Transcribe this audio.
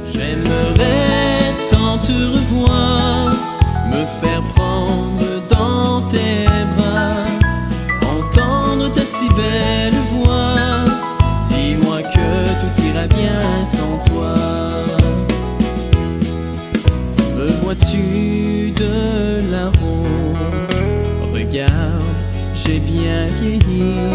J'aimerais tant te revoir, me faire prendre dans tes bras, entendre ta si belle voix. Dis-moi que tout ira bien sans toi. Me vois-tu de là-haut? Regarde, j'ai bien vieilli.